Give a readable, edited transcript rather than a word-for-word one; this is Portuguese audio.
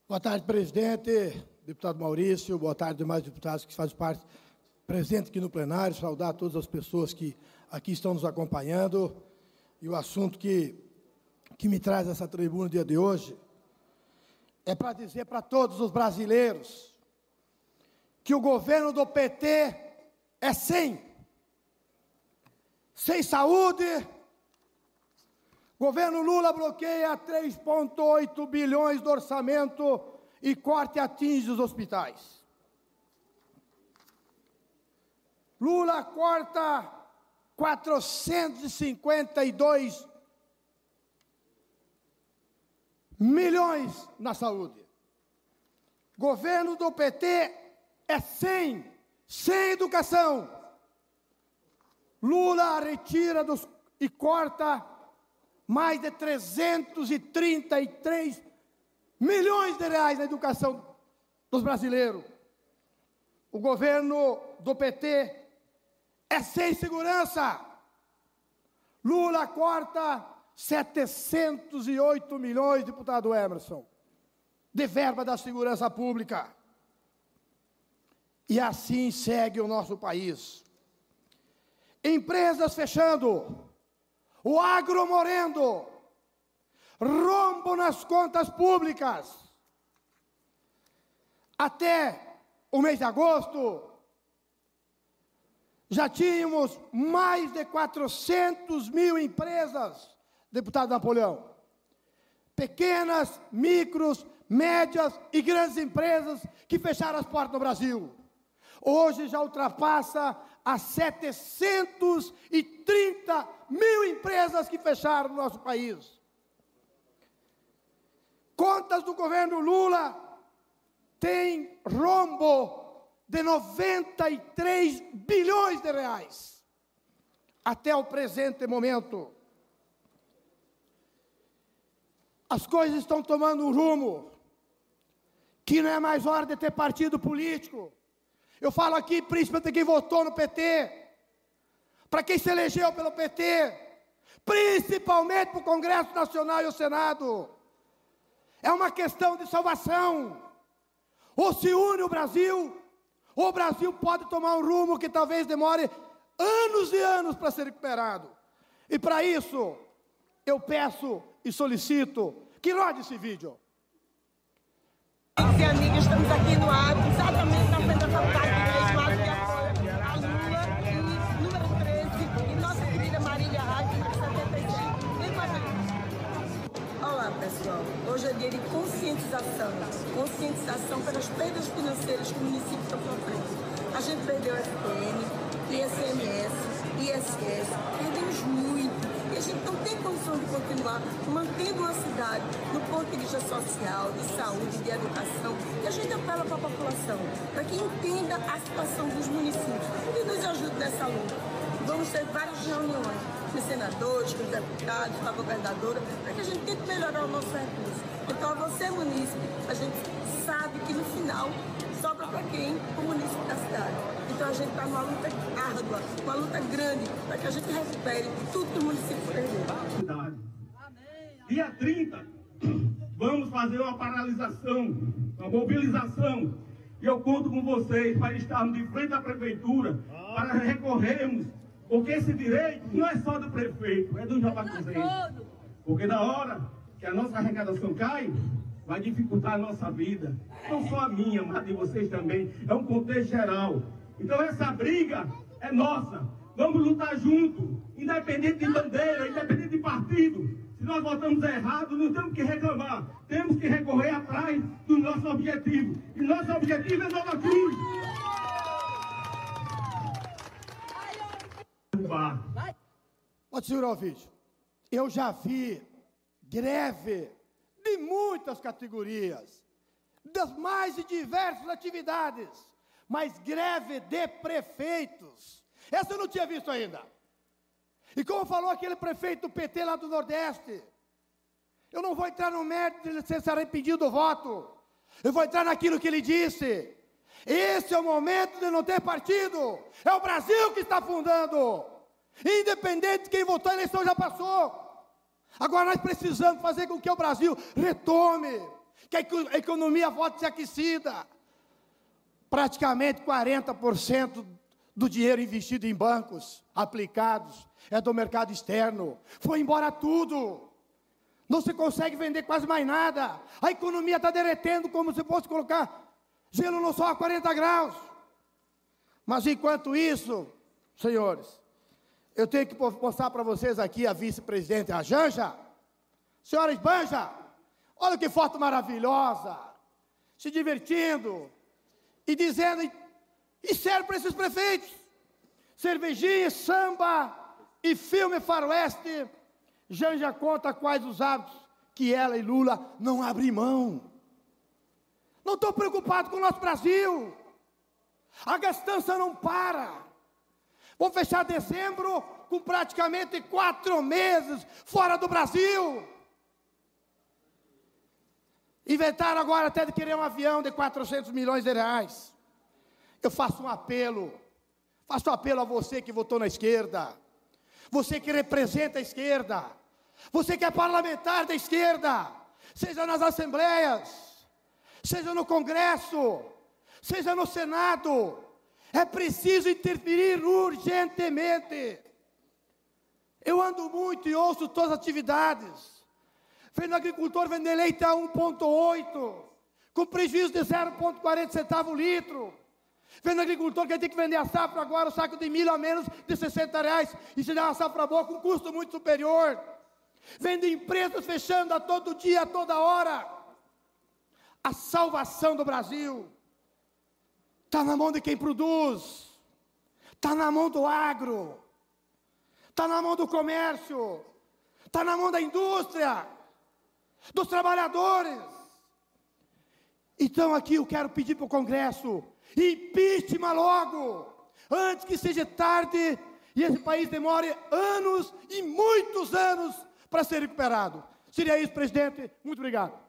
Boa tarde, presidente, deputado Maurício, boa tarde, demais deputados que fazem parte, presente aqui no plenário, saudar todas as pessoas que aqui estão nos acompanhando. E o assunto que me traz essa tribuna no dia de hoje é para dizer para todos os brasileiros que o governo do PT é sem saúde. Governo Lula bloqueia 3,8 bilhões do orçamento e corte atinge os hospitais. Lula corta 452 milhões na saúde. Governo do PT é sem educação. Lula retira e corta mais de 333 milhões de reais na educação dos brasileiros. O governo do PT é sem segurança. Lula corta 708 milhões, deputado Emerson, de verba da segurança pública. E assim segue o nosso país. Empresas fechando, o agro morrendo, rombo nas contas públicas. Até o mês de agosto, já tínhamos mais de 400 mil empresas, deputado Napoleão. Pequenas, micros, médias e grandes empresas que fecharam as portas no Brasil. Hoje já ultrapassa as 730 mil empresas que fecharam no nosso país. Contas do governo Lula têm rombo de 93 bilhões de reais até o presente momento. As coisas estão tomando um rumo que não é mais hora de ter partido político. Eu falo aqui principalmente para quem votou no PT, para quem se elegeu pelo PT, principalmente para o Congresso Nacional e o Senado. É uma questão de salvação. Ou se une o Brasil pode tomar um rumo que talvez demore anos e anos para ser recuperado. E para isso, eu peço e solicito que rode esse vídeo. Amigos e amigas, estamos aqui no ato, exatamente na frente da faculdade de Direito, ato de apoio a Lula, e número 13, e nossa querida Marília Reis, número 75. Vem com a gente. Olá, pessoal. Hoje é dia de conscientização pelas perdas financeiras que o município está sofrendo. A gente perdeu SPM, ICMS, ISS, perdemos muito. E a gente não tem condição de continuar mantendo uma cidade no ponto de vista social, de saúde, de educação. E a gente apela para a população, para que entenda a situação dos municípios e nos ajude nessa luta. Vamos ter várias reuniões com os senadores, com os deputados, com a governadora, para que a gente tente melhorar o nosso recurso. Então, a você, munícipe, a gente sabe que no final sobra para quem? O município da cidade. Então a gente está numa luta árdua, uma luta grande, para que a gente recupere tudo que o município perdeu. Dia 30, vamos fazer uma paralisação, uma mobilização. E eu conto com vocês para estarmos de frente à prefeitura, para recorrermos, porque esse direito não é só do prefeito, é do jabacuzense. Porque na hora que a nossa arrecadação cai, vai dificultar a nossa vida, não só a minha, mas a de vocês também, é um contexto geral. Então essa briga é nossa, vamos lutar junto, independente de bandeira, independente de partido. Se nós votamos errado, não temos que reclamar, temos que recorrer atrás do nosso objetivo, e nosso objetivo é Nova Cruz. Pode segurar o vídeo. Eu já vi greve de muitas categorias, das mais diversas atividades, mas greve de prefeitos, essa eu não tinha visto ainda. E como falou aquele prefeito do PT lá do Nordeste, eu não vou entrar no mérito de ele se arrependido do voto, eu vou entrar naquilo que ele disse. Esse é o momento de não ter partido, é o Brasil que está afundando, independente de quem votou, a eleição já passou. Agora nós precisamos fazer com que o Brasil retome, que a economia volte a ser aquecida. Praticamente 40% do dinheiro investido em bancos aplicados é do mercado externo. Foi embora tudo. Não se consegue vender quase mais nada. A economia está derretendo como se fosse colocar gelo no sol a 40 graus. Mas enquanto isso, senhores, eu tenho que mostrar para vocês aqui a vice-presidente, a Janja. Senhora Janja, olha que foto maravilhosa. Se divertindo. E dizendo, e serve para esses prefeitos. Cervejinha, samba e filme faroeste. Janja conta quais os hábitos que ela e Lula não abrem mão. Não estou preocupado com o nosso Brasil. A gastança não para. Vamos fechar dezembro com praticamente 4 meses fora do Brasil. Inventaram agora até de querer um avião de 400 milhões de reais. Eu faço um apelo a você que votou na esquerda, você que representa a esquerda, você que é parlamentar da esquerda, seja nas assembleias, seja no Congresso, seja no Senado, é preciso interferir urgentemente. Eu ando muito e ouço todas as atividades. Vendo agricultor vender leite a 1,8, com prejuízo de 0,40 centavo o litro. Vendo agricultor que tem que vender a safra agora, o saco de milho a menos de R$60, e se der uma safra boa com custo muito superior. Vendo empresas fechando a todo dia, a toda hora. A salvação do Brasil está na mão de quem produz, está na mão do agro, está na mão do comércio, está na mão da indústria, dos trabalhadores. Então aqui eu quero pedir para o Congresso, impeachment logo, antes que seja tarde e esse país demore anos e muitos anos para ser recuperado. Seria isso, presidente. Muito obrigado.